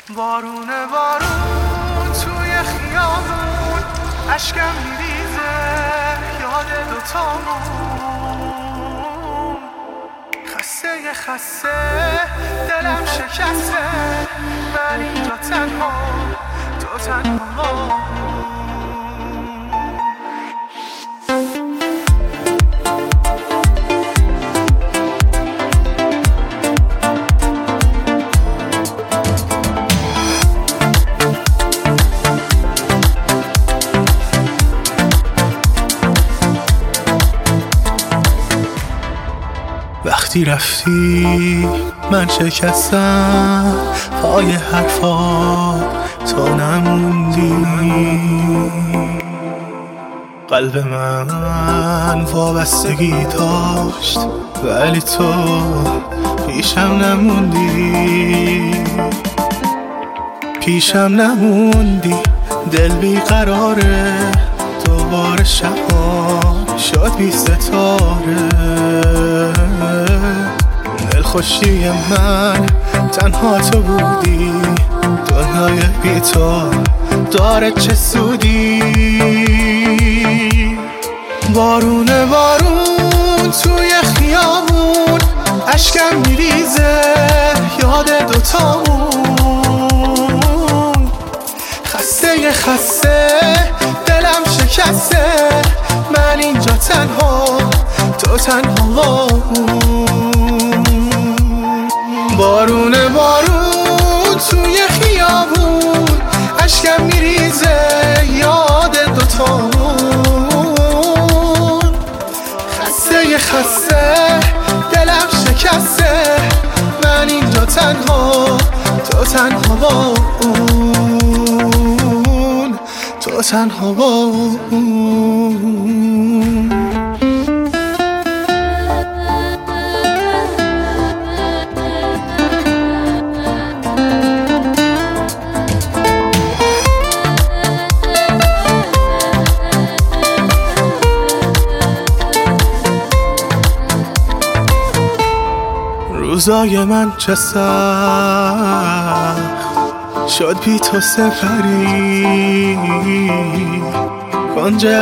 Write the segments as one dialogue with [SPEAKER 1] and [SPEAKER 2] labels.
[SPEAKER 1] بارون بارون توی خیابون اشکم میریزه یاد دوتامون خسته دلم شکسته من اینجا تنها تو تنها وقتی رفتی من شکستم پای حرفا تو نموندی قلب من وابستگی داشت ولی تو پیشم نموندی دل بیقراره دوباره شبا شد بی ستاره دلخوشی من تنها تو بودی دنیای بی تو داره چه سودی بارون توی خیابون اشکم میریزه یاد دوتامون خسته دلم شکسته من اینجا تنها تو تنها بارون توی خیابون اشکم میریزه یاد دوتامون خسته دلم شکسته من اینجا تنها تو تنها با اون تو تنها با اون روزای من چه سخت شد بی تو سپری کنج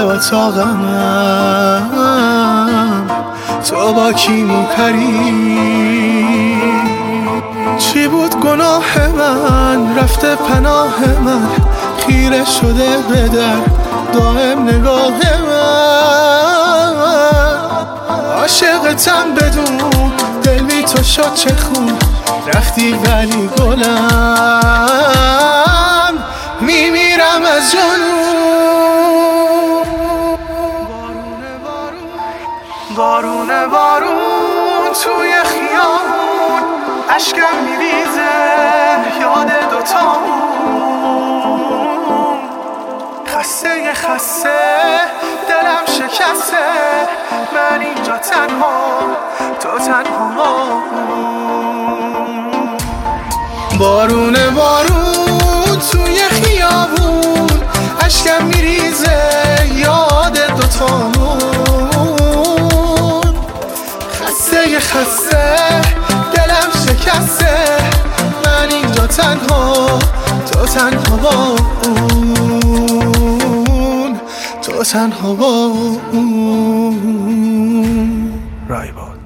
[SPEAKER 1] اتاقم تو با کی میپری چی بود گناه من رفته پناه من خیره شده به در دائم نگاه من عاشقتم بدون دل بی تو شد چه خون رفتی ولی گلم میمیرم از جنون بارون توی خیابون اشکم میریزه یاد دوتامون خسته دلم شکسته من اینجا تنها تو تنها بارون توی خیابون اشکم میریزه یاد دوتامون خسته دلم شکسته من اینجا تنها تو تنها با اون تو تنها با اون رایباد